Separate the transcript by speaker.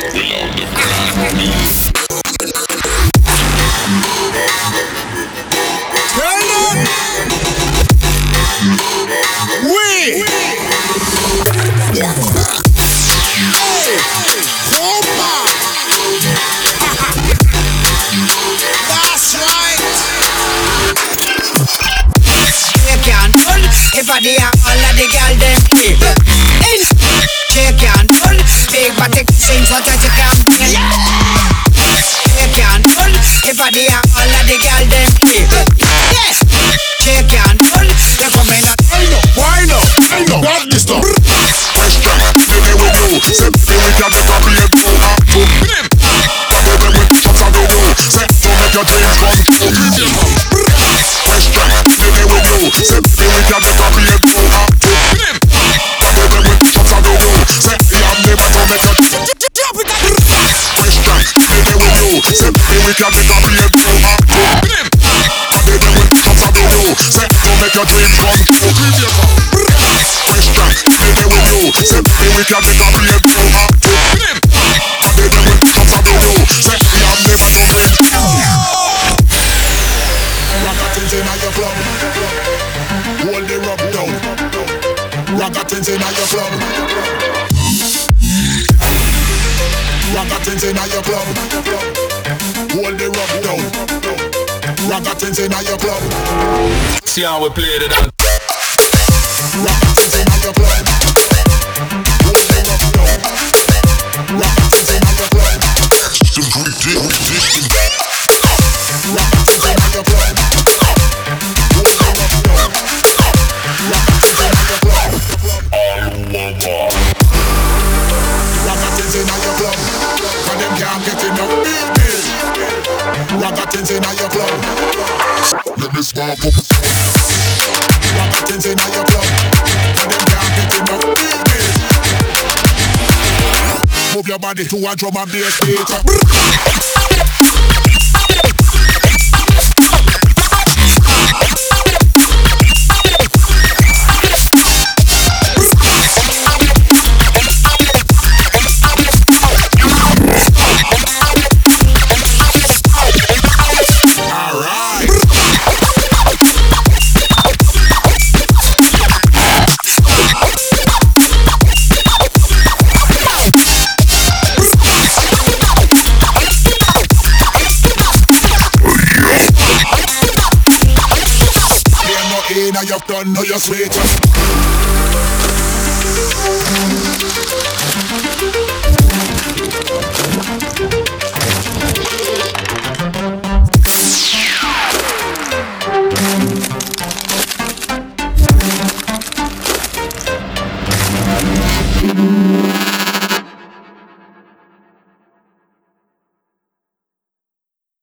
Speaker 1: Body and all of the girl them keep in. Shake and pull, big body sing so that you can feel. Shake and pull, the body and all of the girl them keep. Yes. Shake and pull, you come in and
Speaker 2: why no? Got this stuff. Fresh track, baby with you. Say baby we can make a play to him. Baby with shots of the do. Say to make your dreams come true. Fresh track, baby with you. Say baby we can make a play to him. Baby with shots of the do. Say I'm never to make your dreams. Fresh track, baby with you. Say baby we can make a play to him. Baby with shots of the do. Say to make your dreams come true. Fresh track, baby with you. Say baby we can make a play to him. Baby with shots of the do. Say I'm never to make Ragga-tins inna your club, hold the rub down. Ragga-tins inna your club, Ragga-tins inna your club, hold the rub down. Ragga-tins inna your club.
Speaker 3: See how we played it on.
Speaker 2: Ragga-tins inna your club, hold the rub down. Ragga-tins inna your club. Ragga-tins inna your club. Ragga-tins inna your club, 'cause them can't get enough business. Ragga-tins inna your club, let me spark up. Ragga-tins inna your club, 'cause them can't get enough business. Move your body to a drum and bass beat. You've done, now you're sweet.